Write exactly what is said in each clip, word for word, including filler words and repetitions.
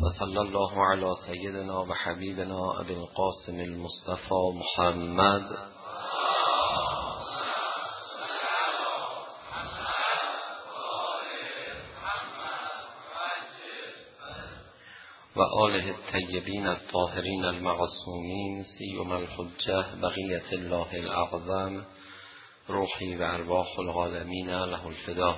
وصلی الله علی سیدنا و حبیبنا ابی القاسم المصطفى محمد و آله الطیبین الطاهرین المعصومین سیما الحجة بقیة الله الاعظم روحی و ارواح العالمین له الفدا.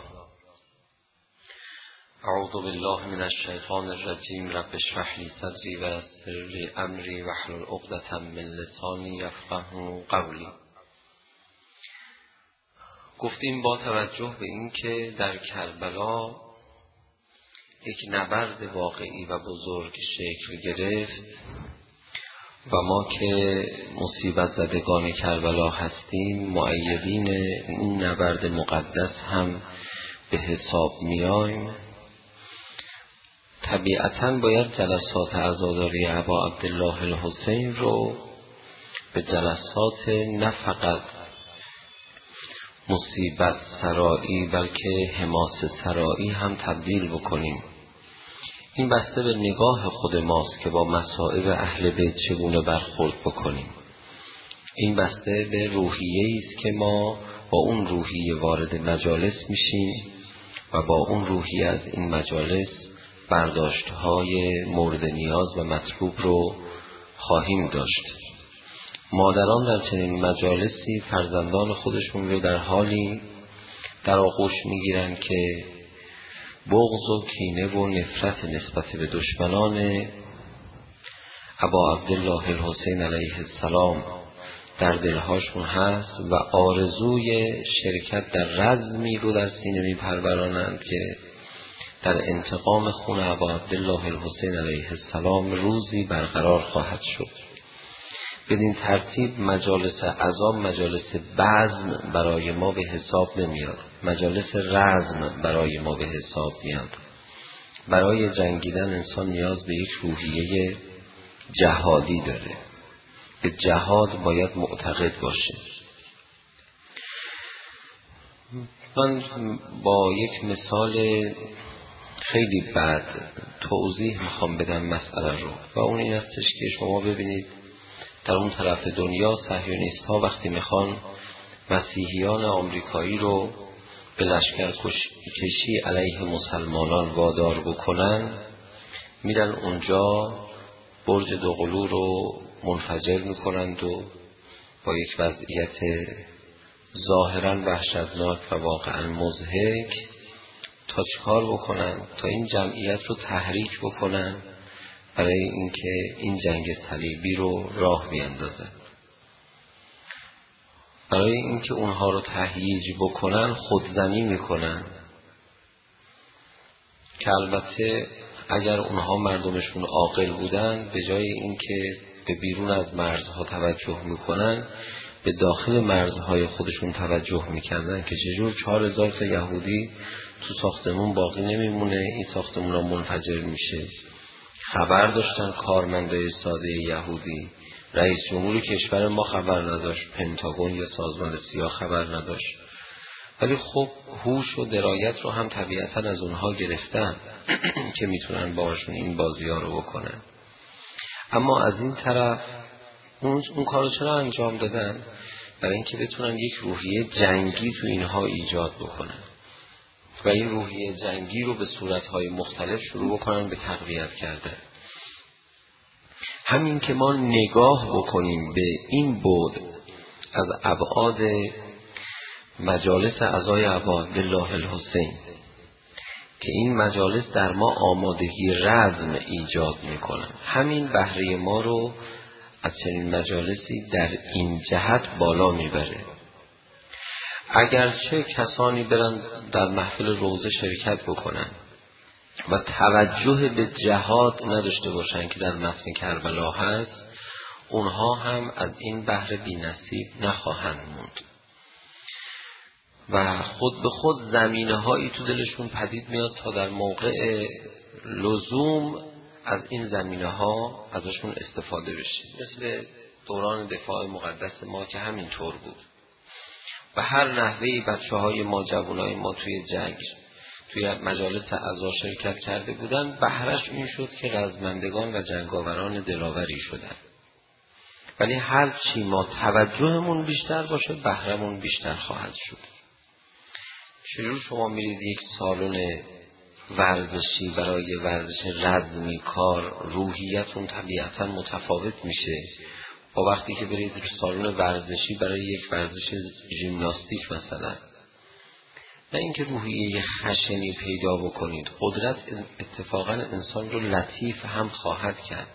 اعوذ بالله من الشیطان الرجیم. رب اشرح لی صدری و یسر لی امری واحلل عقدة من لسانی یفقهوا قولی. گفتیم با توجه به اینکه در کربلا یک نبرد واقعی و بزرگ شکل گرفت و ما که مصیبت زدگان کربلا هستیم، مؤیدین این نبرد مقدس هم به حساب میایم، طبیعتاً باید جلسات عزاداری ابا عبدالله الحسین رو به جلسات نه فقط مصیبت سرایی بلکه حماسه سرایی هم تبدیل بکنیم. این بسته به نگاه خود ماست که با مصائب اهل بیت چگونه برخورد بکنیم. این بسته به روحیه‌ای است که ما با اون روحیه وارد مجالس میشیم و با اون روحیه از این مجالس برداشت‌های مورد نیاز و مطلوب رو خواهیم داشت. مادران در چنین مجالسی فرزندان خودشون رو در حالی در آغوش میگیرن که بغض و کینه و نفرت نسبت به دشمنان ابا عبدالله الحسین علیه السلام در دلهاشون هست و آرزوی شرکت در رزمی رو در سینه میپرورانند که در انتقام خون ابا عبدالله الحسین علیه السلام روزی برقرار خواهد شد. بدین ترتیب مجالس عظام مجالس بزم برای ما به حساب نمیاد، مجالس رزم برای ما به حساب میاد. برای جنگیدن انسان نیاز به یک روحیه جهادی داره، به جهاد باید معتقد باشه. من با یک مثال خیلی بد توضیح میخوام بدم مسئله رو و اون این استش که شما ببینید در اون طرف دنیا صهیونیست ها وقتی میخوان مسیحیان آمریکایی رو به لشکر کشی علیه مسلمانان وادار بکنن، میرن اونجا برج دوقلو رو منفجر میکنند و با یک وضعیت ظاهرا وحشتناک و واقعا مضحک تا چکار بکنن؟ تا این جمعیت رو تحریک بکنن برای اینکه این جنگ صلیبی رو راه بیندازن. برای اینکه اونها رو تهییج بکنن خودزنی میکنن که البته اگر اونها مردمشون عاقل بودن به جای اینکه به بیرون از مرزها توجه میکنن به داخل مرزهای خودشون توجه میکردن که چجور چهار هزار تا یهودی تو ساختمون باقی نمیمونه، این ساختمون را منفجر میشه. خبر داشتن کارمندای ساده یهودی، رئیس جمهور کشور ما خبر نداشت، پنتاگون یا سازمان سیاه خبر نداشت، ولی خب هوش و درایت رو هم طبیعتا از اونها گرفتن که میتونن باشون این بازی ها رو بکنن. اما از این طرف اون, اون کارو چرا انجام دادن؟ برای اینکه بتونن یک روحیه جنگی تو اینها ایجاد بکنن و این روحیه جنگی رو به صورتهای مختلف شروع بکنن به تقویت کردن. همین که ما نگاه بکنیم به این بعد از ابعاد مجالس عزای ابا عبدالله الحسین که این مجالس در ما آمادگی رزم ایجاد میکنن، همین بهره ما رو از چنین مجالسی در این جهت بالا میبره. اگرچه کسانی برن در محفل روضه شرکت بکنن و توجه به جهاد نداشته باشن که در متن کربلا هست، اونها هم از این بهره بی نصیب نخواهند موند و خود به خود زمینه هایی تو دلشون پدید میاد تا در موقع لزوم از این زمینه ها ازشون استفاده بشه، مثل دوران دفاع مقدس ما که همین طور بود. و هر نحوهی بچه های ما جوانای ما توی جنگ توی مجالس اعضا شرکت کرده بودن، بهرش این شد که رزمندگان و جنگاوران دلاوری شدن. ولی هر چی ما توجهمون بیشتر باشه بهرمون بیشتر خواهد شد. چجور شما میرید یک سالن ورزشی برای ورزش رزمی کار، روحیتون طبیعتا متفاوت میشه با وقتی که برید سالن ورزشی برای یک ورزش ژیمناستیک مثلا. نه اینکه روحیه خشنی پیدا بکنید، قدرت اتفاقا انسان رو لطیف هم خواهد کرد.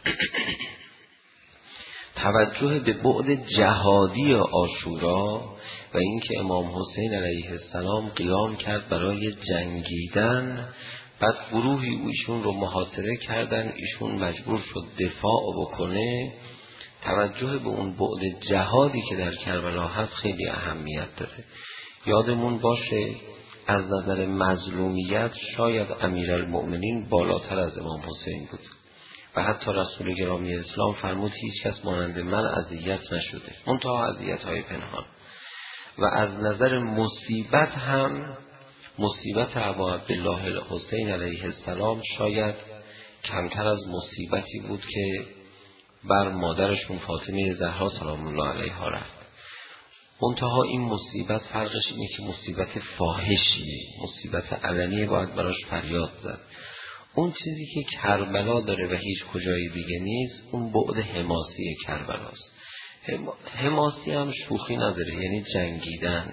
توجه به بعد جهادی عاشورا و اینکه امام حسین علیه السلام قیام کرد برای جنگیدن، بعد گروهی ایشون رو محاصره کردن، ایشون مجبور شد دفاع بکنه. توجه به اون بعد جهادی که در کربلا هست خیلی اهمیت داره. یادمون باشه از نظر مظلومیت شاید امیرالمؤمنین بالاتر از امام حسین بود و حتی رسول گرامی اسلام فرمود هیچ کس مانند من اذیت نشده، منتها اذیت‌های پنهان. و از نظر مصیبت هم مصیبت ابا عبدالله الحسین علیه السلام شاید کمتر از مصیبتی بود که بر مادرشون فاطمه زهرا سلام الله علیها رفت. منتها این مصیبت فرقش اینه که مصیبت فاحشیه، مصیبت علنیه، باید براش فریاد زد. اون چیزی که کربلا داره و هیچ کجایی دیگه نیست، اون بعد حماسی کربلاست. حماسی هم شوخی نداره، یعنی جنگیدن،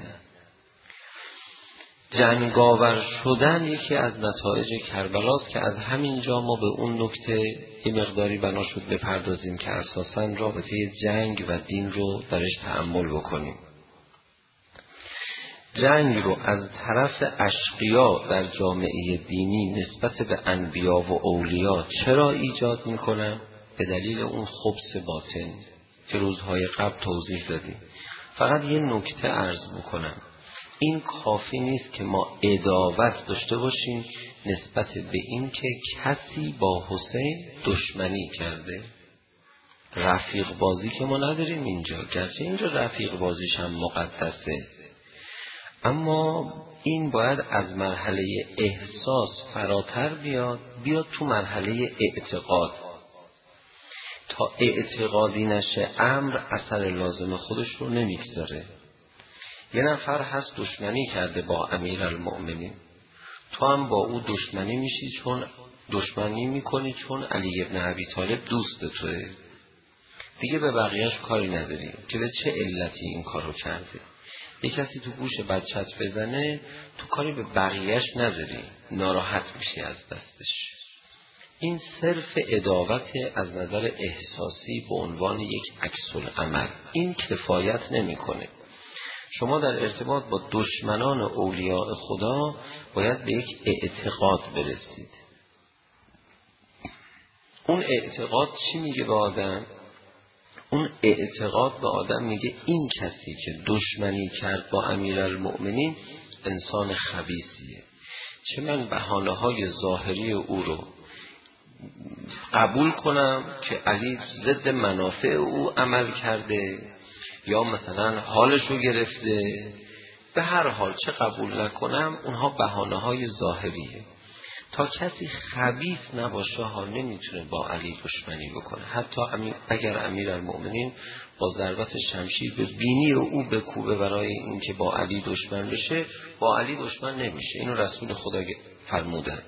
جنگاور شدن یکی از نتایج کربلاست که از همین جا ما به اون نکته یه مقداری بنا شد بپردازیم که اساساً رابطه جنگ و دین رو درش تأمل بکنیم. جنگ رو از طرف اشقیا در جامعه دینی نسبت به انبیا و اولیا چرا ایجاد میکنن؟ به دلیل اون خبث باطن که روزهای قبل توضیح دادیم. فقط یه نکته عرض بکنم، این کافی نیست که ما عداوت داشته باشیم نسبت به این که کسی با حسین دشمنی کرده. رفیق بازی که ما نداریم اینجا، گرچه اینجا رفیق بازیش هم مقدسه، اما این باید از مرحله احساس فراتر بیاد بیاد تو مرحله اعتقاد. تا اعتقادی نشه امر اثر لازم خودش رو نمیگذاره. یه نفر هست دشمنی کرده با امیرالمؤمنین، تو هم با او دشمنی میشی، چون دشمنی میکنی چون علی ابن ابی طالب دوست توه، دیگه به بقیهش کاری نداری که به چه علتی این کارو کرده. یه کسی تو گوش بچت بزنه، تو کاری به بقیهش نداری، ناراحت میشی از دستش. این صرف عداوت از نظر احساسی به عنوان یک عکس العمل، این کفایت نمیکنه. شما در ارتباط با دشمنان اولیاء خدا باید به یک اعتقاد برسید. اون اعتقاد چی میگه به آدم؟ اون اعتقاد به آدم میگه این کسی که دشمنی کرد با امیرالمؤمنین انسان خبیثیه. چه من بهانه های ظاهری او رو قبول کنم که علی ضد منافع او عمل کرده یا مثلا حالشو گرفته، به هر حال چه قبول نکنم، اونها بهانه های ظاهریه. تا کسی خبیث نباشه ها نمیتونه با علی دشمنی بکنه. حتی امیر اگر امیرالمؤمنین با ضربت شمشیر به بینی او بکوبه برای اینکه با علی دشمن بشه، با علی دشمن نمیشه. اینو رسول خدا فرمودن.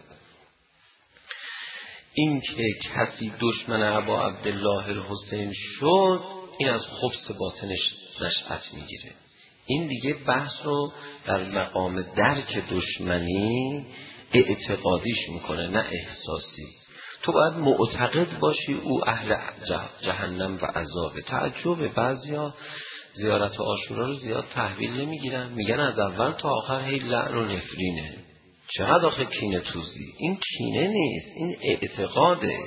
این که کسی دشمن ابا عبدالله الحسین شد، این از خبث باطنش نشأت میگیره. این دیگه بحث رو در مقام درک دشمنی اعتقادیش میکنه، نه احساسی. تو باید معتقد باشی او اهل جهنم و عذابه. تعجب بعضیا زیارت عاشورا رو زیاد تحویل نمیگیرن، میگن از اول تا آخر هی لعن و نفرینه. چقدر آخه کینه توزی؟ این کینه نیست، این اعتقاده.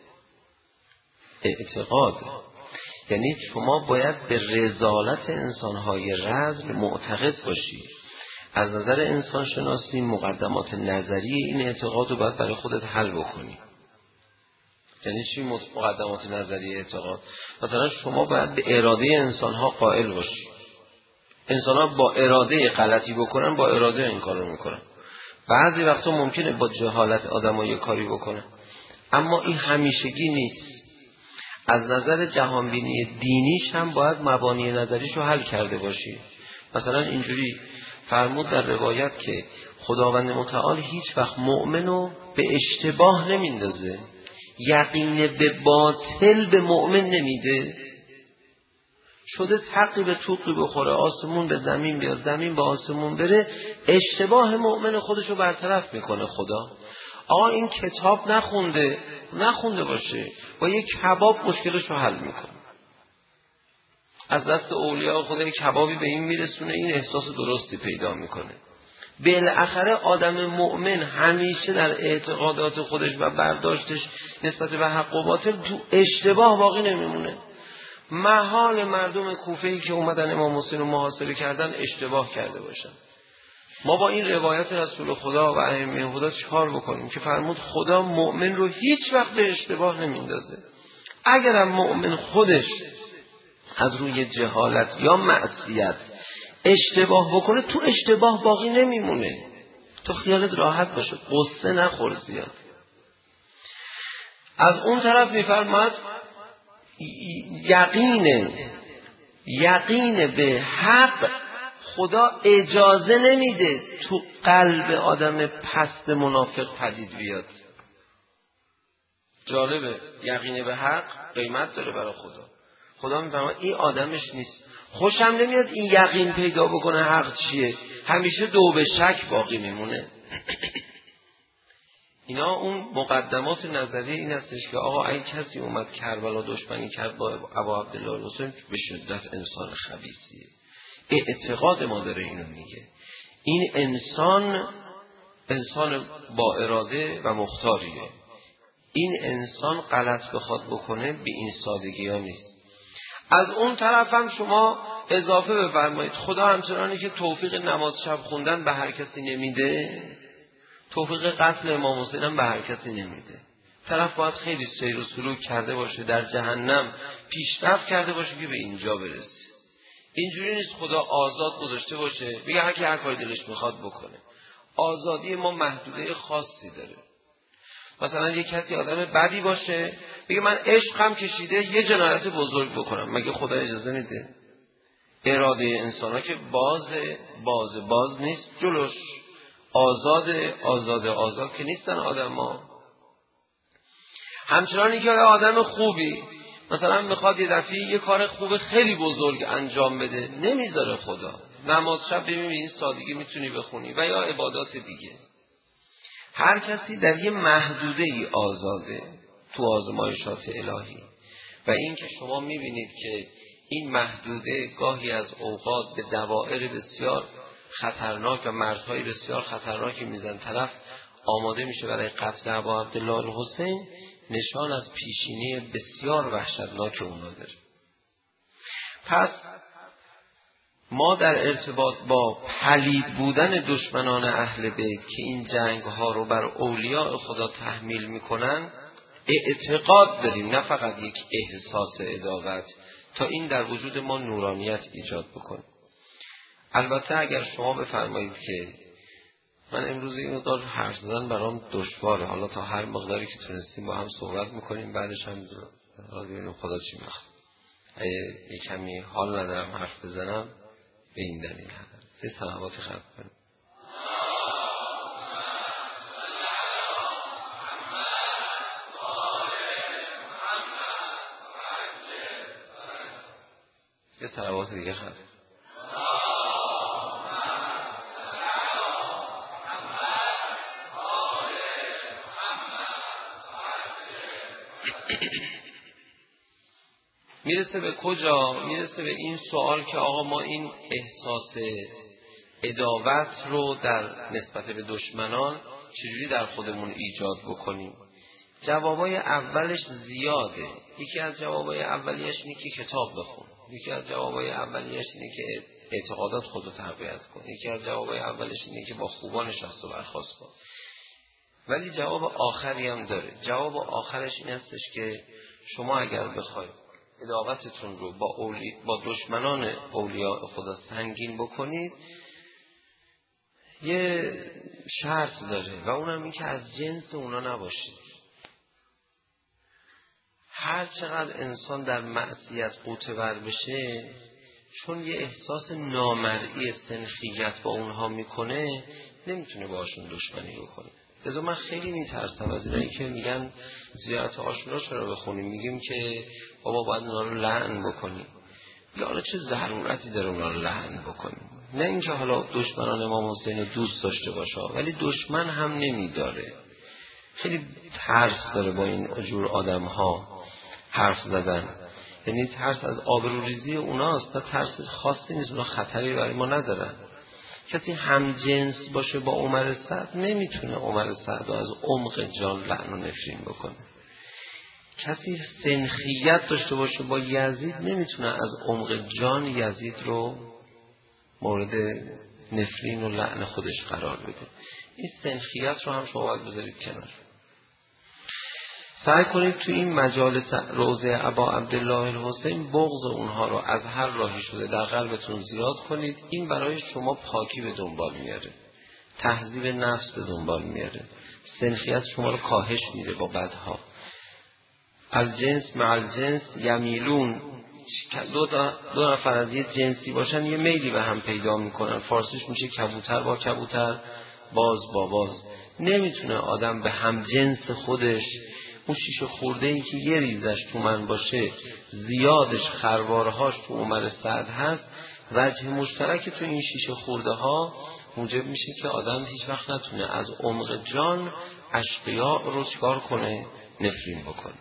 اعتقاده یعنی شما باید به رذالت انسانهای رذل معتقد باشی. از نظر انسان شناسی مقدمات نظری این اعتقاد رو باید برای خودت حل بکنی. یعنی چی مقدمات نظری اعتقاد؟ مثلا شما باید به اراده انسانها قائل باشی. انسانها با اراده غلطی بکنن، با اراده این کارو میکنن. بعضی وقتا ممکنه با جهالت آدم‌ها یه کاری بکنه، اما این همیشگی نیست. از نظر جهانبینی دینیش هم باید مبانی نظریش رو حل کرده باشی. مثلا اینجوری فرمود در روایت که خداوند متعال هیچ وقت مؤمنو به اشتباه نمیندازه، یقین به باطل به مؤمن نمیده. شده تقی به توقی بخوره، آسمون به زمین بیاد، زمین به آسمون بره، اشتباه مؤمن خودشو برطرف میکنه خدا. آقا این کتاب نخونده، نخونده باشه، با یک کباب مشکلشو حل میکنه. از دست اولیاء خدا یک کبابی به این میرسونه، این احساس درستی پیدا میکنه. بالاخره آدم مؤمن همیشه در اعتقادات خودش و برداشتش نسبت به حق و باطل تو اشتباه باقی نمیمونه. محال مردم کوفه‌ای که اومدن امام حسین رو محاصره کردن اشتباه کرده باشن. ما با این روایت رسول خدا و ائمه خدا چیکار بکنیم که فرمود خدا مؤمن رو هیچ وقت به اشتباه نمیندازه. اگرم مؤمن خودش از روی جهالت یا معصیت اشتباه بکنه، تو اشتباه باقی نمیمونه. تو خیالت راحت باشه، قصه نخور زیاد. از اون طرف میفرماد یقین یقین به حق خدا اجازه نمیده تو قلب آدم پست منافق پدید بیاد. جالبه، یقین به حق قیمت داره برای خدا. خدا میفهمه این آدمش نیست، خوشم نمیاد این یقین پیدا بکنه حق چیه، همیشه دو به شک باقی میمونه. اینا اون مقدمات نظری این هستش که آقا این کسی اومد کربلا دشمنی کرد با ابا عبدالله الحسین، به شدت انسان خبیثیه. اعتقاد ما داره اینو میگه. این انسان انسان با اراده و مختاریه. این انسان غلط بخواد بکنه به این سادگی ها نیست. از اون طرف هم شما اضافه بفرمایید خدا همچنانی که توفیق نماز شب خوندن به هر کسی نمیده، توفیق قتل امام حسین هم به هر کسی نمیده. طرف باید خیلی سیر و سلوک کرده باشه، در جهنم پیشرفت کرده باشه که به اینجا برسه. اینجوری نیست خدا آزاد گذاشته باشه بگه هر کی هر کاری دلش میخواد بکنه. آزادی ما محدوده خاصی داره. مثلا یک کسی آدم بدی باشه بگه من عشقم کشیده یه جنایت بزرگ بکنم، مگه خدا اجازه میده؟ اراده انسان ها که باز باز باز نیست جلوش. آزاد آزاد آزاد که نیستن آدم ها. همچنانی که آدم خوبی مثلا میخواد یه دفعه یه کار خوب خیلی بزرگ انجام بده، نمیذاره خدا. نماز شب ببین این سادگی میتونی بخونی و یا عبادات دیگه. هر کسی در یه محدوده ای آزاده تو آزمایشات الهی. و این که شما میبینید که این محدوده گاهی از اوقات به دوائر بسیار خطرناک و مرزهای بسیار خطرناکی میزن، طرف آماده میشه برای قتل ابا عبدالله الحسین، نشان از پیشینی بسیار وحشتناک اونا داره. پس ما در ارتباط با پلید بودن دشمنان اهل بیت که این جنگ ها رو بر اولیاء خدا تحمیل میکنن اعتقاد داریم، نه فقط یک احساس عداوت، تا این در وجود ما نورانیت ایجاد بکنه. البته اگر شما بفرمایید که من امروز اینو دار حرف زدن برام دشواره، حالا تا هر مقداری که تونستیم با هم صحبت میکنیم، بعدش هم حالا ببینیم خدا چی میخواد. اگه یک کمی حال ندارم حرف بزنم به این دلیل هستم. سه صلوات خط کنیم. یه صلوات دیگه خط. میرسه به کجا؟ میرسه به این سوال که آقا ما این احساس عداوت رو در نسبت به دشمنان چجوری در خودمون ایجاد بکنیم؟ جوابای اولش زیاده. یکی از جوابای اولیش اینه که کتاب بخون. یکی از جوابای اولیش اینه که اعتقادات خودت تقویت کن. یکی از جوابای اولش اینه که با خوبانش از تو برخواست کن. ولی جواب آخری هم داره. جواب آخرش این هستش که شما اگر بخواید عداوتتون رو با, اولی... با دشمنان اولیاء خدا سنگین بکنید، یه شرط داره و اونم این که از جنس اونا نباشید. هر چقدر انسان در معصیت غوطه‌ور بشه، چون یه احساس نامرئی سنخیت با اونها میکنه، نمیتونه باشون دشمنی بکنه. لذا من خیلی میترسم از اینایی که میگن زیارت عاشورا چرا بخونیم، میگیم که بابا باید اونا رو لعن بکنیم. یا چه ضرورتی داره اونا رو لعن بکنیم؟ نه اینکه حالا دشمنان امام حسین رو دوست داشته باشه، ولی دشمن هم نمیداره. خیلی ترس داره با این جور آدم ها حرف زدن. یعنی ترس از آبروریزی اوناست، نه ترس خاصی نیست، اونا خطری برای ما ندارن. کسی هم جنس باشه با عمر سعد نمیتونه عمر سعد رو از عمق جان لعن و نفرین بکنه. کسی سنخیت داشته باشه با یزید نمیتونه از عمق جان یزید رو مورد نفرین و لعن خودش قرار بده. این سنخیت رو هم شما باید بذارید کنار. سعی کنید تو این مجالس روضه ابا عبدالله الحسین بغض اونها رو از هر راهی شده در قلبتون زیاد کنید. این برای شما پاکی به دنبال میاره، تهذیب نفس به دنبال میاره، سنخیت شما رو کاهش میده با بدها. الجنس مع الجنس یمیلون، دو, دو نفر از یه جنسی باشن یه میلی به هم پیدا میکنن. فارسیش میشه کبوتر با کبوتر، باز با باز. نمیتونه آدم به هم جنس خودش، اون شیشه خورده ای که یه ریزش تو من باشه، زیادش خروارهاش تو عمر سعد هست، وجه مشترک تو این شیشه خورده ها موجب میشه که آدم هیچ وقت نتونه از عمق جان اشقیاء رو چکار کنه؟ نفرین بکنه.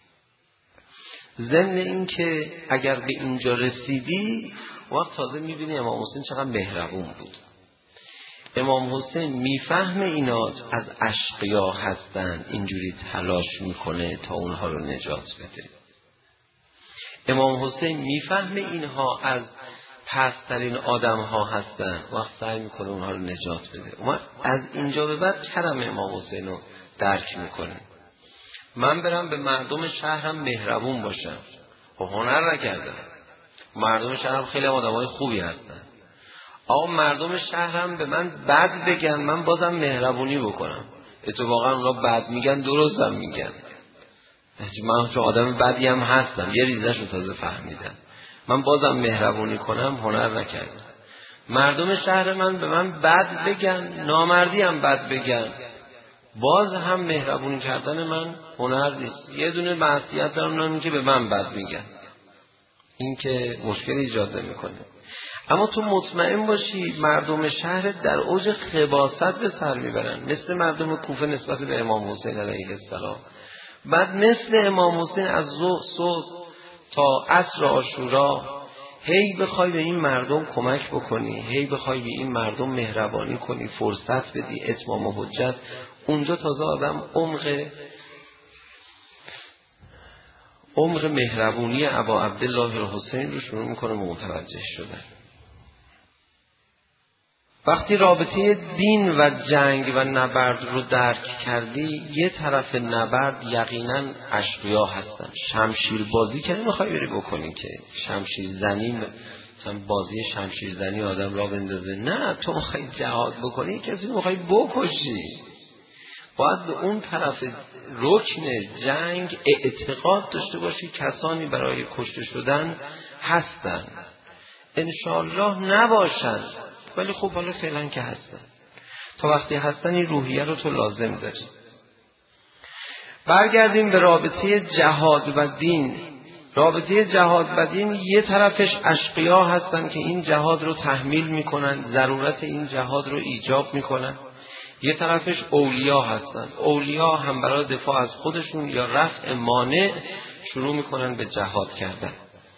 ضمن این که اگر به اینجا رسیدی، وقت تازه میبینی امام حسین چقدر مهربون بود. امام حسین میفهمه اینا از اشقیا هستن، اینجوری تلاش میکنه تا اونها رو نجات بده. امام حسین میفهمه اینها از پسترین آدم ها هستن، وقت سعی میکنه اونها رو نجات بده. اما از اینجا به بعد کرم امام حسین رو درک میکنه. من برم به مردم شهرم مهربون باشم، خب هنر نکردم. مردم شهرم خیلی آدم های خوبی هستن. آقا مردم شهرم به من بد بگن، من بازم مهربونی بکنم. اتفاقا اونا بد میگن، درستم میگن. من چون آدم بدی هم هستم، یه ریزش رو تازه فهمیدم. من بازم مهربونی کنم، هنر نکردم. مردم شهر من به من بد بگن، نامردی هم بد بگن، باز هم مهربونی کردن من هنر نیست. یه دونه معصیت دارم، نه اینکه به من بد میگن. این که مشکل ایجاد نمیکنه. اما تو مطمئن باشی مردم شهر در اوج خباثت به سر میبرن، مثل مردم کوفه نسبت به امام حسین علیه السلام. بعد مثل امام حسین از صبح تا عصر عاشورا هی بخوای به این مردم کمک بکنی، هی بخوای به این مردم مهربانی کنی، فرصت بدی، اتمام و حجت. اونجا تازه آدم عمق عمق مهربونی ابا عبدالله الحسین رو شروع میکنه متوجه شدن. وقتی رابطه دین و جنگ و نبرد رو درک کردی، یه طرف نبرد یقینا اشقیا هستن. شمشیر بازی که نمیخوای بری بکنی، که شمشیر زنی، مثلا بازی شمشیر زنی آدم را بندازه. نه، تو میخوای جهاد بکنی، کسی میخوای بکشی. باید به اون طرف رکن جنگ اعتقاد داشته باشی کسانی برای کشته شدن هستن. انشاءالله نباشن، ولی خب حالا فعلا که هستن. تا وقتی هستن این روحیه رو تو لازم داری. برگردیم به رابطه جهاد و دین. رابطه جهاد و دین یه طرفش اشقیا هستن که این جهاد رو تحمیل میکنن، ضرورت این جهاد رو ایجاب میکنن. یه طرفش اولیا هستن. اولیا هم برای دفاع از خودشون یا رفع مانع شروع میکنن به جهاد کردن.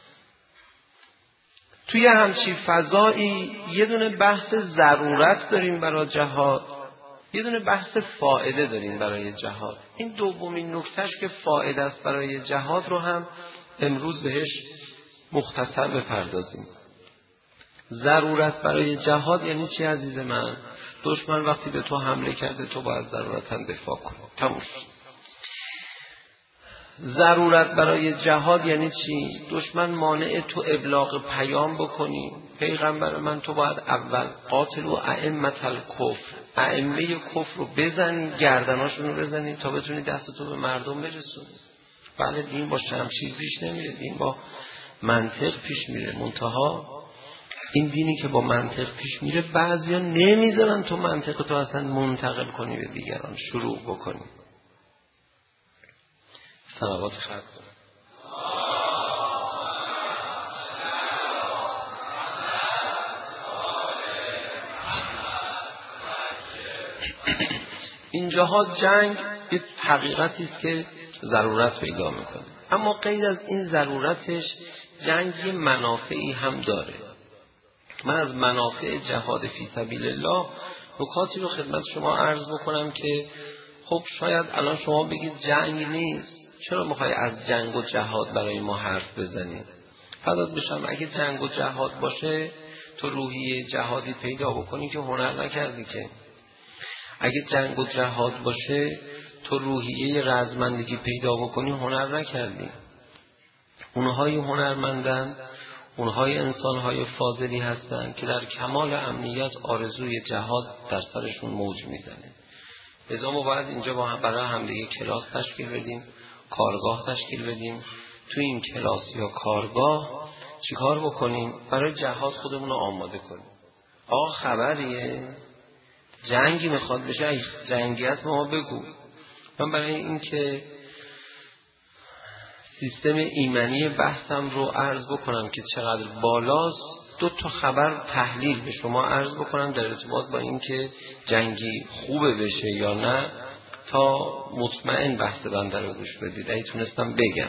توی همچین فضایی یه دونه بحث ضرورت داریم برای جهاد، یه دونه بحث فایده داریم برای جهاد. این دومین نکتهش که فایده است برای جهاد رو هم امروز بهش مختصر بپردازیم. ضرورت برای جهاد یعنی چی عزیز من؟ دشمن وقتی به تو حمله کرده تو باید ضرورتاً دفاع کنی. تموم. ضرورت برای جهاد یعنی چی؟ دشمن مانع تو ابلاغ پیام بکنی. پیغمبر من تو باید اول قاتل و ائمه الکفر، ائمه کفر رو بزنی، گردناشون رو بزنی تا بتونی دستتو به مردم برسونی. بله دین با شمشیر پیش نمیره، دین با منطق پیش میره. منتها این دینی که با منطق پیش میره بعضیا نمیذارن تو منطق تو اصلا منتقل کنی به دیگران، شروع بکنی. صلوات خیر کن. اینجاها جنگ یک حقیقتی است که ضرورت پیدا میکنه، اما غیر از این ضرورتش جنگ یه منافعی هم داره. من از منافع جهاد فی سبیل الله نکاتی رو خدمت شما عرض بکنم که خب شاید الان شما بگید جنگ نیست، چرا میخوای از جنگ و جهاد برای ما حرف بزنید؟ فدات بشم، اگه جنگ و جهاد باشه تو روحیه جهادی پیدا بکنی که هنر نکردی که. اگه جنگ و جهاد باشه تو روحیه رزمندگی پیدا بکنی هنر نکردی. اونهای هنرمندن، اونهای انسانهای فاضلی هستن که در کمال امنیت آرزوی جهاد در سرشون موج میزنه. لذا ما باید اینجا با هم برای همدیگه کلاس تشکیل بدیم، کارگاه تشکیل بدیم. تو این کلاس یا کارگاه چیکار بکنیم؟ برای جهاد خودمون رو آماده کنیم. آقا خبریه جنگی میخواد بشه، جنگی هست ما بگو. من برای این که سیستم ایمنی بحثم رو عرض بکنم که چقدر بالاست، دو تا خبر تحلیل به شما عرض بکنم در ارتباط با این که جنگی خوبه بشه یا نه، تا مطمئن بحث بنده رو گوش بدید. اگه تونستم بگم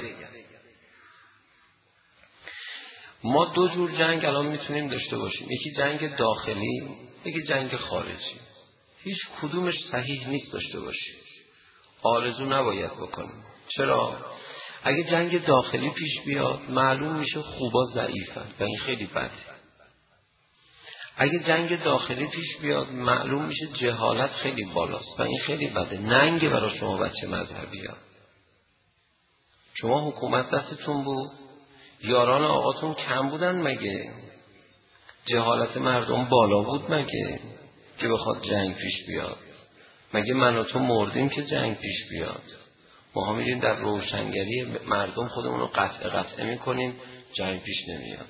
ما دو جور جنگ الان میتونیم داشته باشیم، یکی جنگ داخلی، یکی جنگ خارجی. هیچ کدومش صحیح نیست داشته باشیم، آرزو نباید بکنیم. چرا؟ اگه جنگ داخلی پیش بیاد معلوم میشه خوبا ضعیفن و این خیلی بده. اگه جنگ داخلی پیش بیاد معلوم میشه جهالت خیلی بالاست و این خیلی بده. ننگه برای شما بچه مذهبی ها. شما حکومت دستتون بود، یاران آقاتون کم بودن مگه؟ جهالت مردم بالا بود مگه که بخواد جنگ پیش بیاد؟ مگه من و تو مردیم که جنگ پیش بیاد؟ ما هم میریم در روشنگری مردم خودمون رو قطع قطع میکنیم، جنگ پیش نمیاد.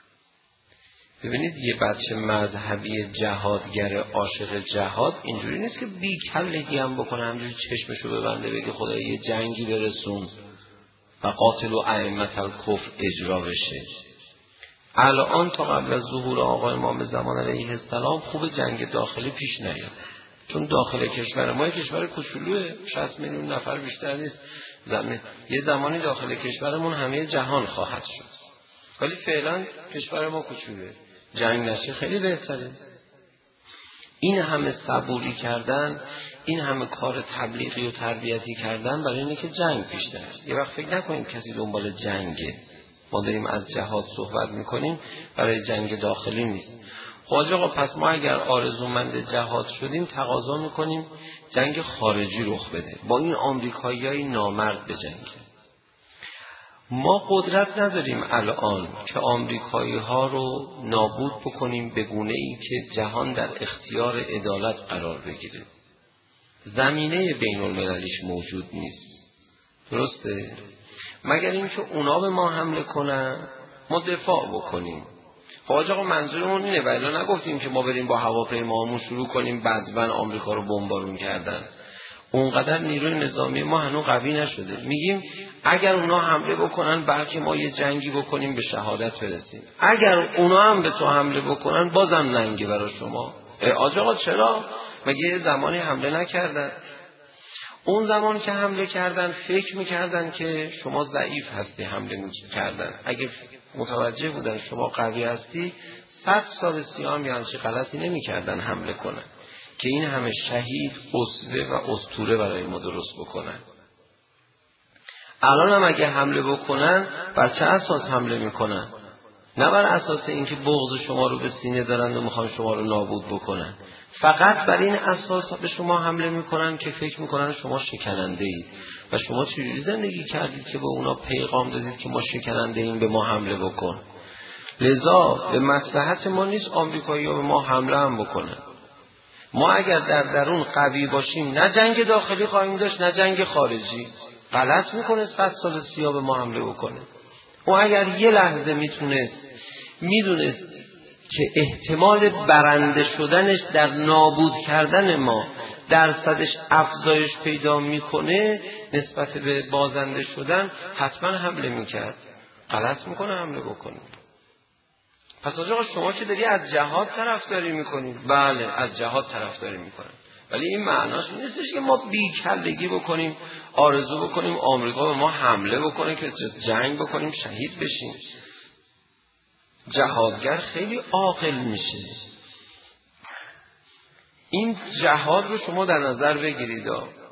ببینید یه بچه مذهبی جهادگر عاشق جهاد اینجوری نیست که بی کلگی هم بکنه، همجوری چشمشو ببنده بگه خدای یه جنگی برسون و قاتل و ائمه الکفر اجرا بشه. الان تا قبل از ظهور آقا امام زمان علیه السلام خوب جنگ داخلی پیش نیاد، چون داخل کشور ما کشور کوچولوئه، شصت میلیون نفر بیشتر نیست. زمین یه زمانی داخل کشورمون همه جهان خواهد شد، ولی فعلا کشور ما کوچولوئه. جنگ نشه خیلی بهتره. این همه صبوری کردن، این همه کار تبلیغی و تربیتی کردن برای اینه که جنگ پیش نیاد. یه وقت فکر نکنیم کسی دنبال جنگه. ما داریم از جهاد صحبت میکنیم، برای جنگ داخلی نیست. خواهد آقا پس ما اگر آرزومند جهاد شدیم تقاضا میکنیم جنگ خارجی رخ بده، با این آمریکاییای نامرد بجنگیم. ما قدرت نداریم الان که آمریکایی ها رو نابود بکنیم به گونه ای که جهان در اختیار عدالت قرار بگیره. زمینه بین المللیش موجود نیست، درسته؟ مگر اینکه اونا به ما حمله کنن ما دفاع بکنیم. خب آقا منظورمون اینه، ولی نگفتیم که ما بریم با هواپیمامون شروع کنیم بعداً آمریکا رو بمبارون کردن. اونقدر نیروی نظامی ما هنوز قوی نشده. میگیم اگر اونا حمله بکنن بلکه ما یه جنگی بکنیم به شهادت برسیم. اگر اونا هم به تو حمله بکنن بازم ننگی برای شما. آقا چرا؟ مگه یه زمانی حمله نکردن؟ اون زمان که حمله کردن فکر میکردن که شما ضعیف هستی حمله میکردن. اگه متوجه بودن شما قوی هستی صد سال سیام یا همچی غلطی نمیکردن حمله کنن که این همه شهید، اسوه و اسطوره برای ما درست بکنن. الان هم اگه حمله بکنن بر چه اساس حمله میکنن؟ نه بر اساس اینکه بغض شما رو به سینه دارن و میخوان شما رو نابود بکنن. فقط بر این اساس به شما حمله میکنن که فکر میکنن شما شکننده اید و شما چجوری زندگی کردید که به اونا پیغام دادید که ما شکننده ایم به ما حمله بکن. لذا به مصلحت ما نیست آمریکایی‌ها به ما حمله هم بکنن. ما اگر در درون قوی باشیم نه جنگ داخلی خواهیم داشت نه جنگ خارجی. غلط میکنه صد سال سیاه به ما حمله بکنه. او اگر یه لحظه میتونست میدونست که احتمال برنده شدنش در نابود کردن ما درصدش افزایش پیدا میکنه نسبت به بازنده شدن، حتما حمله میکرد. غلط میکنه حمله بکنه. پس آقا شما که داری از جهاد طرفداری میکنید، بله از جهاد طرفداری میکنن، ولی این معناش نیستش که ما بیکلگی بکنیم، آرزو بکنیم آمریکا به ما حمله بکنه که جنگ بکنیم شهید بشیم. جهادگر خیلی عاقل میشه. این جهاد رو شما در نظر بگیرید.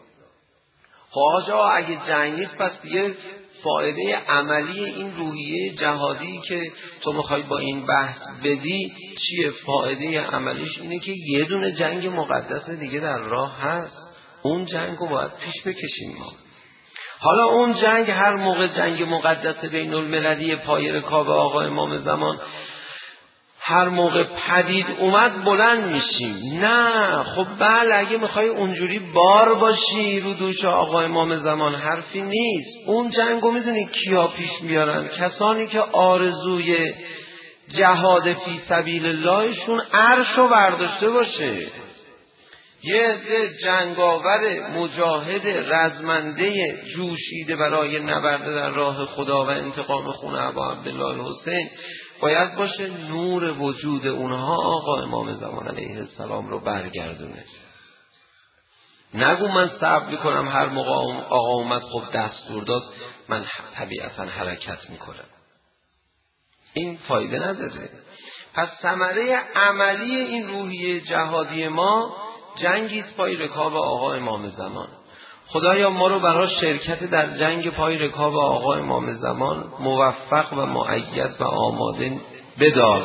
آقا اگه جنگ نیست پس دیگه فایده عملی این روحیه جهادی که تو میخوای با این بحث بدی چیه؟ فایده عملیش اینه که یه دونه جنگ مقدس دیگه در راه هست، اون جنگ رو باید پیش بکشیم ما. حالا اون جنگ هر موقع جنگ مقدس بین المللی پای رکاب آقا امام زمان هر موقع پدید اومد بلند میشیم. نه خب بله اگه میخوای اونجوری بار باشی رو دوش آقا امام زمان حرفی نیست. اون جنگو میدونی کیا پیش میارن؟ کسانی که آرزوی جهاد فی سبیل اللهشون عرشو برداشته باشه. یه عده جنگاور مجاهد رزمنده جوشیده برای نبرد در راه خدا و انتقام خون ابا عبدالله الحسین باید باشه نور وجود اونها آقا امام زمان علیه السلام رو برگردونه. نگو من صبر میکنم هر موقع آقا اومد خب دستور داد من طبیعتا حرکت میکنم. این فایده نداره. پس ثمره عملی این روحیه جهادی ما جنگیست پای رکاب آقا امام زمان. خدایا ما رو برای شرکت در جنگ پای رکاب آقا امام زمان موفق و مؤید و آماده بدار.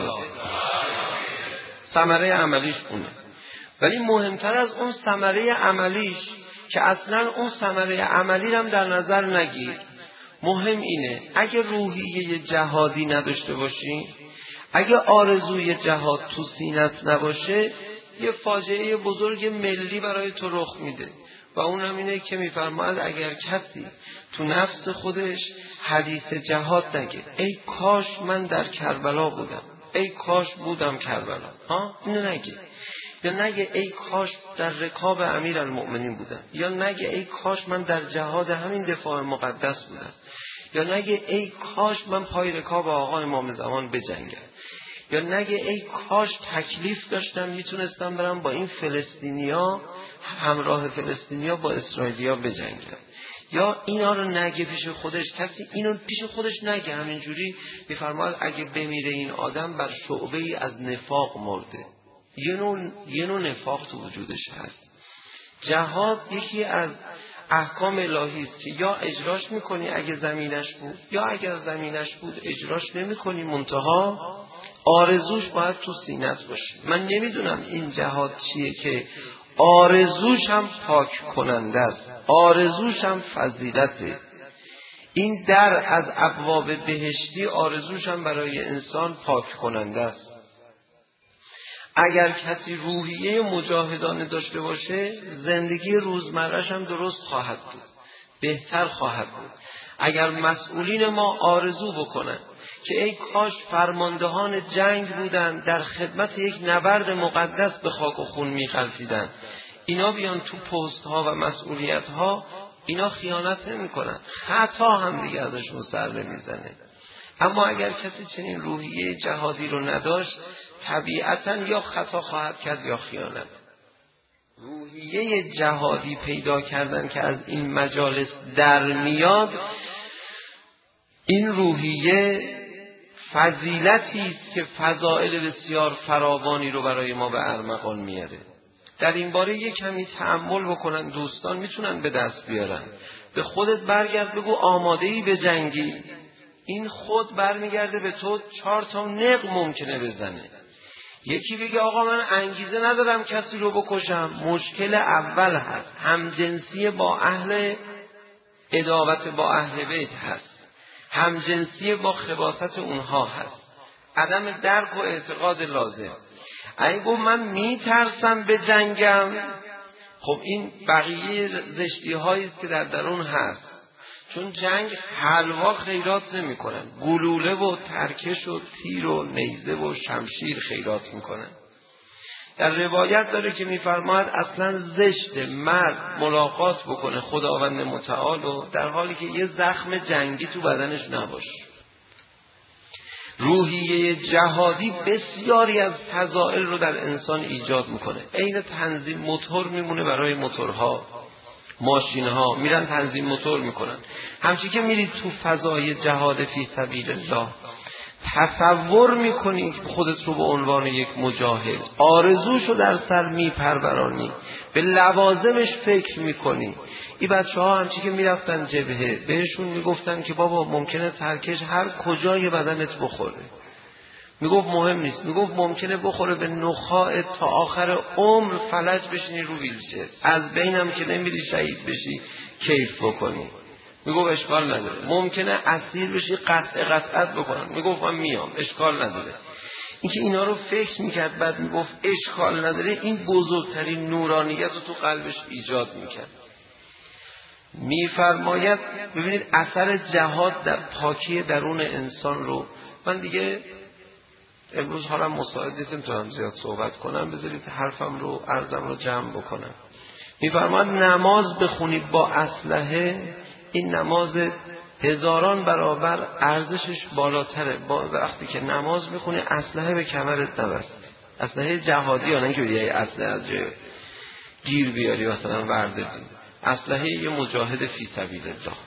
ثمره عملیش اونه. ولی مهمتر از اون ثمره عملیش که اصلا اون ثمره عملی هم در نظر نگیر، مهم اینه اگه روحیه جهادی نداشته باشی، اگه آرزوی جهاد تو سینت نباشه، یه فاجعه بزرگ ملی برای تو رخ میده و اونم اینه که میفرماید اگر کسی تو نفس خودش حدیث جهاد نگه ای کاش من در کربلا بودم، ای کاش بودم کربلا، ها اینو نگه. یا نگه ای کاش در رکاب امیر المؤمنین بودم، یا نگه ای کاش من در جهاد همین دفاع مقدس بودم، یا نگه ای کاش من پای رکاب آقا امام زمان بجنگم، یا نگه ای کاش تکلیف داشتم میتونستم برم با این فلسطینیا همراه فلسطینیا با اسرائیلیا بجنگم. یا اینا رو نگه پیش خودش، کسی اینو پیش خودش نگه. همینجوری میفرماید اگه بمیره این آدم بر شعبه ای از نفاق مرده. یه نوع, یه نوع نفاق تو وجودش هست. جهاد یکی از احکام الهی است که یا اجراش میکنی اگه زمینش بود، یا اگر زمینش بود اجراش نمیکنی، منتها آرزوش باید تو سینت باشه. من نمیدونم این جهاد چیه که آرزوش هم پاک کننده است، آرزوش هم فضیلته. این در از ابواب بهشتی آرزوش هم برای انسان پاک کننده است. اگر کسی روحیه مجاهدانه داشته باشه زندگی روزمره‌اش هم درست خواهد بود، بهتر خواهد بود. اگر مسئولین ما آرزو بکنن که ای کاش فرماندهان جنگ بودن در خدمت یک نبرد مقدس به خاک و خون می‌غلطیدن، اینا بیان تو پست ها و مسئولیت ها، اینا خیانت نمی کنن، خطا هم دیگه ازشون سر نمیزنه. اما اگر کسی چنین روحیه جهادی رو نداشت طبیعتا یا خطا خواهد کرد یا خیانت. روحیه جهادی پیدا کردن که از این مجالس در میاد، این روحیه فضیلتی است که فضائل بسیار فراوانی رو برای ما به ارمغان میاره. در این باره یک کمی تأمل بکنن دوستان، میتونن به دست بیارن. به خودت برگرد بگو آماده‌ای به جنگی. این خود برمیگرده به تو چهار تا نق ممکنه بزنه. یکی بگه آقا من انگیزه ندارم کسی رو بکشم. مشکل اول هست، همجنسی با اهل عداوت با اهل بیت هست، همجنسی با خباثت اونها هست، عدم درک و اعتقاد لازم. اگه گفت من میترسم به جنگم، خب این بقیه زشتی هایی است که در درون هست. چون جنگ حلوا خیرات نمی کنن، گلوله و ترکش و تیر و نیزه و شمشیر خیرات می کنن. در روایت داره که میفرماید اصلا زشت مرد ملاقات بکنه خداوند متعال و در حالی که یه زخم جنگی تو بدنش نباشه. روحیه جهادی بسیاری از فضائل رو در انسان ایجاد میکنه. عین تنظیم موتور میمونه برای موتورها، ماشینها میرن تنظیم موتور میکنن. همچنین که میرید تو فضای جهاد فی سبیل الله تصور میکنی خودت رو به عنوان یک مجاهد، آرزوشو در سر میپرورانی، به لوازمش فکر میکنی. این بچه ها همچنین که میرفتن جبهه بهشون میگفتن که بابا ممکنه ترکش هر کجای بدنت بخوره. میگفت مهم نیست، میگفت ممکنه بخوره به نخاع تا آخر عمر فلج بشینی رو ویلچر، از بینم که نمیری شهید بشی کیف بکنی. میگفت اشکال نداره. ممکنه اسیر بشی قطع قطعت بکنن، میگفت من میام اشکال نداره. اینکه اینا رو فکر میکرد بعد میگفت اشکال نداره، این بزرگترین نورانیت رو تو قلبش ایجاد میکرد. میفرماید ببینید اثر جهاد در پاکی درون انسان رو، من دیگه امروز حالا مساعد نیستم تو هم زیاد صحبت کنم، بذارید حرفم رو عرضم رو جمع بکنم. میفرماید نماز بخونی با اسلحه، این نماز هزاران برابر ارزشش بالاتره با وقتی که نماز میخونی اسلحه به کمرت نبستی. اسلحه جهادی ها، نه که یه اسلحه از جای گیر بیاری مثلا وردی، اسلحه یه مجاهد فی سبیل الله.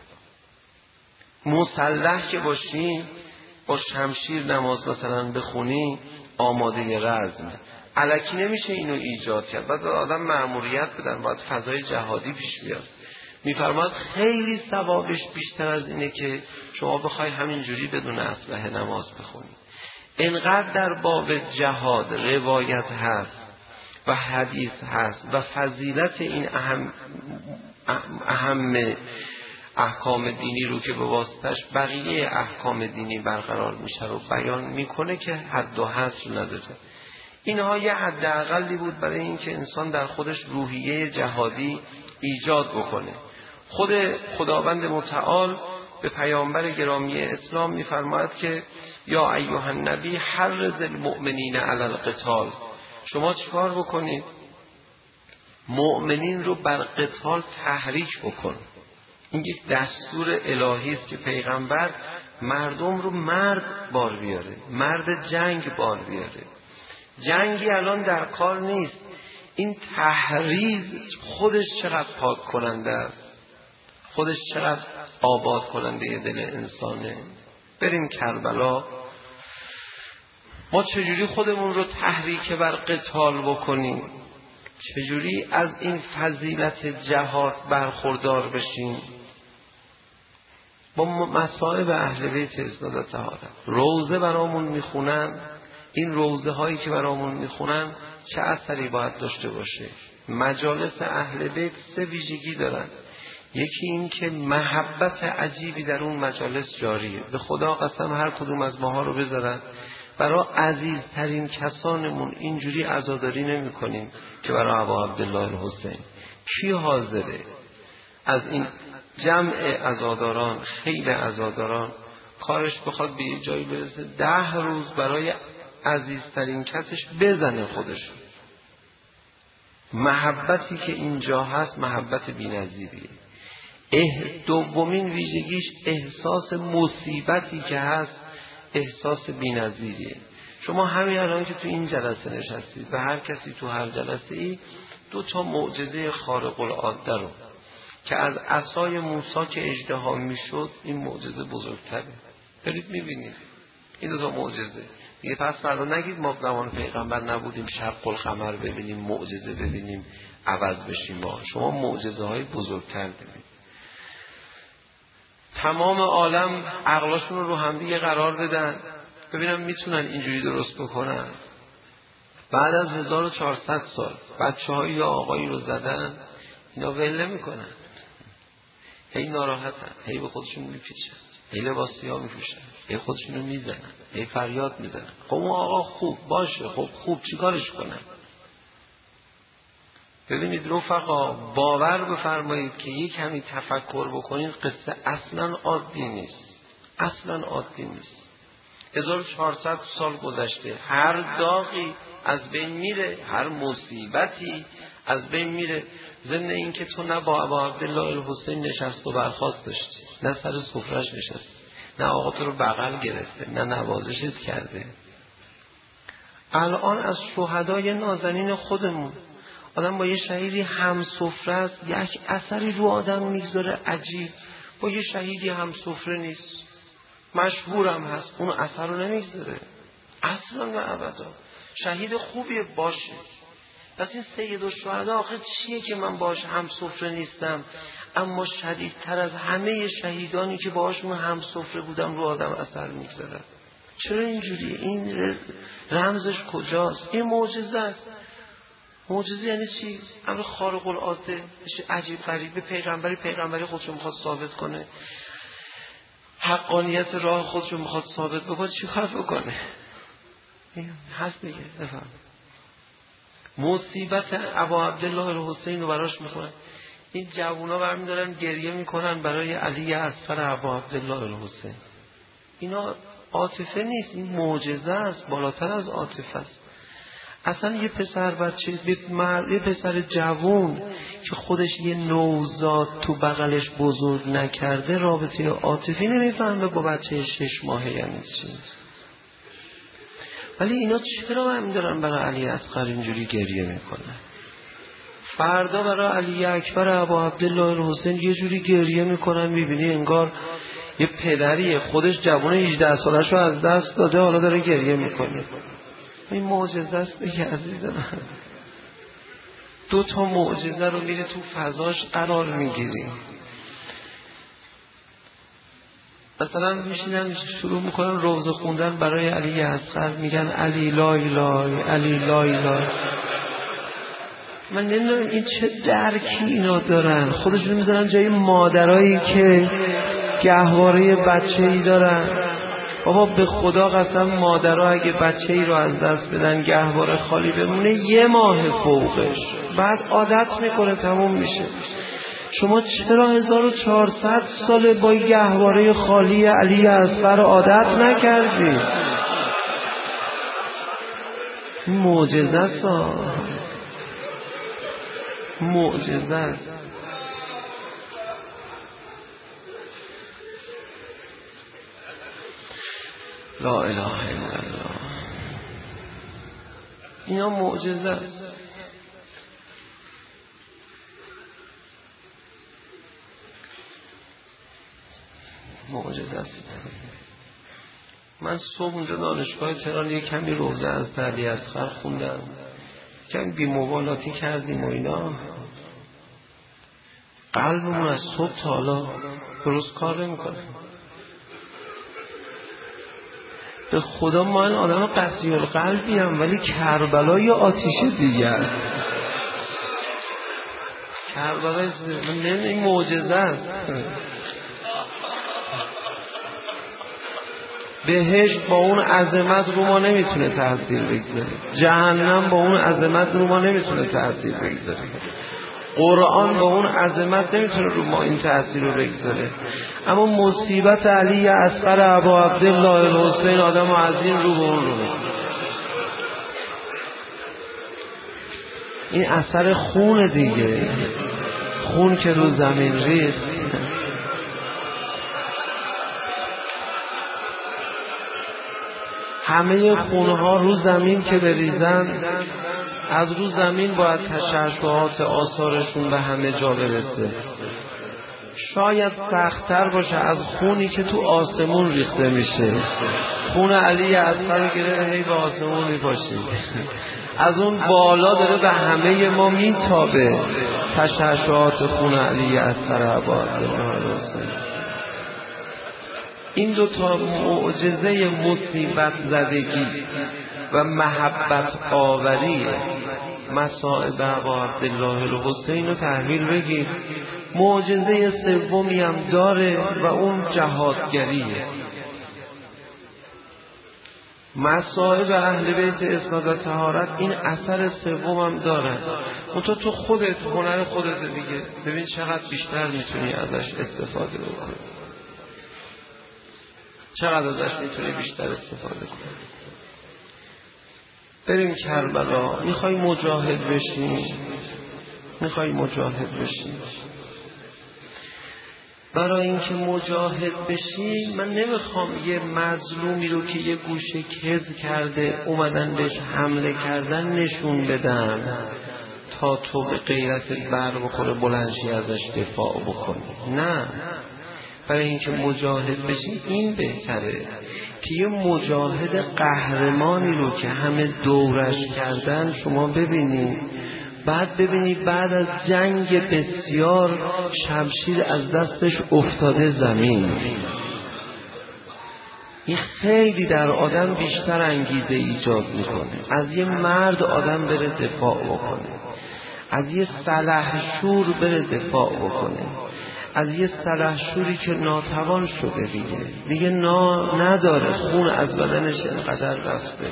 مسلح که باشی، با شمشیر نماز مثلا بخونی آماده رزم. الکی نمیشه اینو ایجاد کرد، باید آدم مأموریت بدن، باید فضای جهادی پیش بیاد. میفرماد خیلی ثوابش بیشتر از اینه که شما بخوای همینجوری بدون اسلحه نماز بخونی. انقدر در باب جهاد روایت هست و حدیث هست و فضیلت این اهم اهم احکام دینی رو که به واسطش بقیه احکام دینی برقرار میشه رو بیان میکنه که حد و حصر نداره. اینها یه حداقلی بود برای اینکه انسان در خودش روحیه جهادی ایجاد بکنه. خود خداوند متعال به پیامبر گرامی اسلام میفرماید که یا ایها النبی حرض المؤمنین علی القتال، شما چیکار بکنید؟ مؤمنین رو بر قتال تحریک بکن. این یک دستور الهی است که پیغمبر مردم رو مرد بار بیاره، مرد جنگ بار بیاره. جنگی الان در کار نیست. این تحریض خودش چقدر پاک کننده است، خودش چقدر آباد کننده دل انسانه. بریم کربلا، ما چجوری خودمون رو تحریک بر قتال بکنیم، چجوری از این فضیلت جهاد برخوردار بشیم. با مصائب اهل بیت اسلام تعالی روزه برامون میخونن، این روزه هایی که برامون میخونن چه اثری باید داشته باشه؟ مجالس اهل بیت سه ویژگی دارن. یکی این که محبت عجیبی در اون مجالس جاریه. به خدا قسم هر کدوم از ماها رو بذارن برای عزیزترین کسانمون اینجوری عزاداری نمی کنیم که برای ابا عبدالله الحسین. کی حاضره از این جمع عزاداران، خیلی عزاداران، کارش بخواد به یه جایی برسه ده روز برای عزیزترین کسش بزنه خودش؟ محبتی که اینجا هست محبت بی‌نظیریه. دومین ویژگیش احساس مصیبتی که هست احساس بی‌نظیریه. شما همین الان که تو این جلسه نشستید و هر کسی تو هر جلسه ای دو تا معجزه خارق العاده رو که از عصای موسی که اژدها میشد، این معجزه بزرگتره دارید میبینید. این دو تا معجزه دیگه. پس فردا نگید ما زمان پیغمبر نبودیم شق القمر ببینیم، معجزه ببینیم عوض بشیم. ما شما معجزه های بزرگتر ببینید. تمام عالم عقلاشون رو رو هم دیگه قرار بدن ببینم میتونن اینجوری درست بکنن. بعد از هزار و چهارصد سال بچه های یا آقایی رو زدن، اینا ول نمی‌کنن، هی ناراحتن، هی به خودشون میپیچن، هی لباس سیاه میپوشن، هی خودشون رو میزنن، هی فریاد میزنن. خب اون آقا خوب باشه، خب خوب چیکارش کنن؟ ببینید رفقا، باور بفرمایید که یک کمی تفکر بکنید، قصه اصلا عادی نیست، اصلا عادی نیست. هزار و چهارصد سال گذشته، هر داغی از بین میره، هر مصیبتی از بین میره. ضمن این که تو نه با ابا عبدالله الحسین نشست و برخاست داشتی، نه سر سفرش نشست، نه آقا تو رو بغل گرفته، نه نوازشت کرده. الان از شهدای نازنین خودمون آدم با یه شهیدی هم سفره است، یک اثری رو آدم میگذاره عجیب. با یه شهیدی هم سفره نیست، مشهورم هست، اون اثر رو نمیگذاره اصلا و ابدا. شهید خوبیه باشه، پس این سید الشهدا آخه چیه که من باش هم سفره نیستم، اما شدیدتر از همه شهیدانی که باهاشون هم سفره بودم رو آدم اثر میگذاره؟ چرا اینجوریه؟ این رمزش کجاست؟ این معجزه است. معجزه یعنی چی؟ امر خارق العاده، عجیب غریب. پیغمبری پیغمبری خودشو میخواد ثابت کنه، حقانیت راه خودشو میخواد ثابت بکنه، چی کار بکنه؟ این هست دیگه. بفهم مصیبت ابا عبدالله الحسین رو براش میخورن. این جوونا برمیدارن گریه میکنن برای علی اصغر ابا عبدالله الحسین. اینا عاطفه نیست، این معجزه است، بالاتر از عاطفه است. اصلا یه پسر بچه، یه پسر جوون که خودش یه نوزاد تو بغلش بزرگ نکرده، رابطه عاطفی نمیفهمه با بچه شش ماهه یعنی چی. ولی اینا چرا برمی دارن برای علی اصغر اینجوری گریه میکنن؟ فردا برای علی اکبر ابا عبدالله الحسین یه جوری گریه میکنن، میبینی انگار یه پدریه خودش جوان هجده سالش رو از دست داده، حالا داره گریه میکنه. این معجزه است دیگه عزیزم. دو تا معجزه رو میری تو فضاش قرار میگیری. مثلا میشینن شروع میکنن روزه خوندن برای علی اصغر، میگن علی لای لای، علی لای لای. من نمیدونم این چه درکی اینا دارن، خودشون میذارن جای مادرایی که گهواره بچه ای دارن. بابا به خدا قسم مادرها اگه بچه ای رو از دست بدن گهواره خالی بمونه یه ماه فوقش، بعد عادت میکنه تموم میشه. شما چرا هزار و چهارصد ساله با گهواره خالی علی اصغر عادت نکردی؟ معجزه است، معجزه است. لا اله الا الله. اینا معجزه است. معجزه است. من صبح اونجا دانشگاه تهران یک کمی روزه از علی اصغر خوندم، کمی بی‌مبالاتی کردیم و اینا. قلبمون از صبح تا حالا درست کار نمی‌کنه. به خدا من آدم قسی القلبی ام، ولی کربلا یا آتیش دیگر. کربلا من نمیدونم، این معجزه است. بهشت با اون عظمت رو ما نمیتونه تاثیر بگذاره، جهنم با اون عظمت رو ما نمیتونه تاثیر بگذاره، قرآن با اون عظمت نمیتونه رو ما این تاثیر رو بگذاره. اما مصیبت علی اصغر ابا عبدالله الحسین آدم از این رو به اون رو میکنه. این اثر خون دیگه، خون که رو زمین ریخت. همه خونها رو زمین که بریزن، از رو زمین باید تشعشعات آثارشون به همه جا برسه. شاید سخت‌تر باشه از خونی که تو آسمون ریخته میشه. خون علی اصغر گره هی به آسمون میپاشه، از اون بالا داره به همه ما میتابه تشعشعات خون علی اصغر ابا عبدالله الحسین. این دو تا معجزه مصیبت زدگی و محبت آوری مصائب ابا عبدالله الحسین رو تحویل بگیر. معجزه سومی هم داره و اون جهادگریه. مصائب اهل بیت اسمت و طهارت این اثر سوم هم داره. منتها تو خودت هنر خودت دیگه ببین چقدر بیشتر میتونی ازش استفاده بکنی، چقدر ازش میتونی بیشتر استفاده کنی. بریم کربلا. میخوای مجاهد بشی؟ میخوای مجاهد بشی؟ برای اینکه مجاهد بشی من نمیخوام یه مظلومی رو که یه گوشه کذ کرده اومدن بهش حمله کردن نشون بدم تا تو به غیرتت بر بخوره بلندشی ازش دفاع بکنی. نه، برای اینکه مجاهد بشی این بهتره که یه مجاهد قهرمانی رو که همه دورش کردن شما ببینید، بعد ببینید بعد از جنگ بسیار شمشیر از دستش افتاده زمین. این خیلی در آدم بیشتر انگیزه ایجاد میکنه از یه مرد آدم بره دفاع بکنه، از یه سلحشور بره دفاع بکنه، از یه سلحشوری که ناتوان شده دیگه دیگه نا نداره، خون از بدنش اینقدر رفته.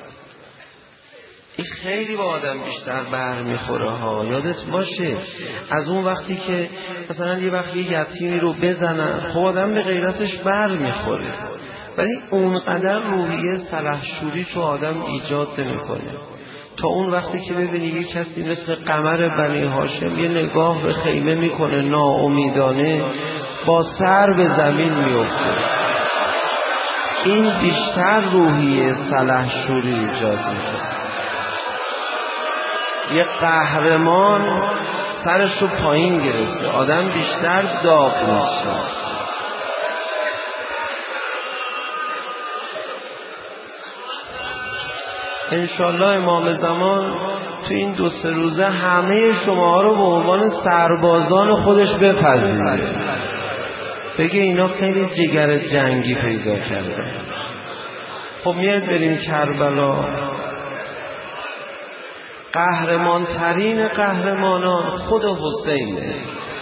این خیلی با آدم بیشتر بر میخوره ها. یادت باشه از اون وقتی که مثلا یه وقتی یه یتیمی رو بزنن خب آدم به غیرتش بر میخوره، ولی اونقدر روحیه سلحشوری تو آدم ایجاد نمیکنه تا اون وقتی که ببینی یه کسی مثل قمر بنی هاشم یه نگاه به خیمه میکنه ناامیدانه با سر به زمین میفته. این بیشتر روحیه سلحشوری ایجاد میکنه. یه قهرمان سرش رو پایین گرفته، آدم بیشتر داغ میشه. انشالله امام زمان تو این دو سه روزه همه شما رو به عنوان سربازان خودش بپذیره، بگه اینا خیلی جگر جنگی پیدا کرده. خب میاد بریم کربلا. قهرمان ترین قهرمانان خود حسینه،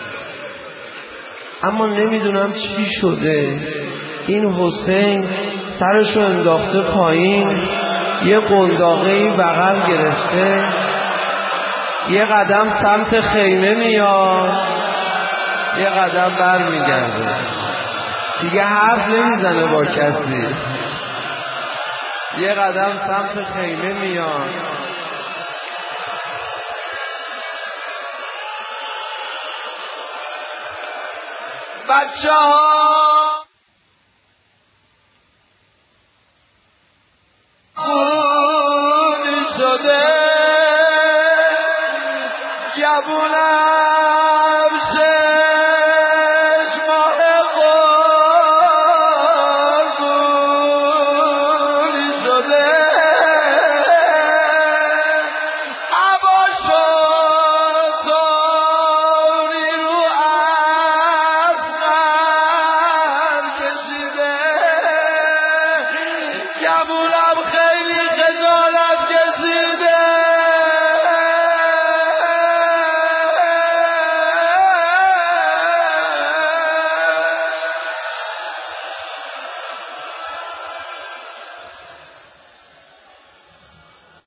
اما نمیدونم چی شده این حسین سرشو انداخته پایین، یه قنداقه‌ای بغل گرفته، یه قدم سمت خیمه میاد، یه قدم بر میگرده، دیگه حرف نمیزنه با کسی، یه قدم سمت خیمه میاد. بچه ها خونی شده گبونم شش ماه قربونی شده عبا شد تاری رو افغان کشیده گبونم خیلی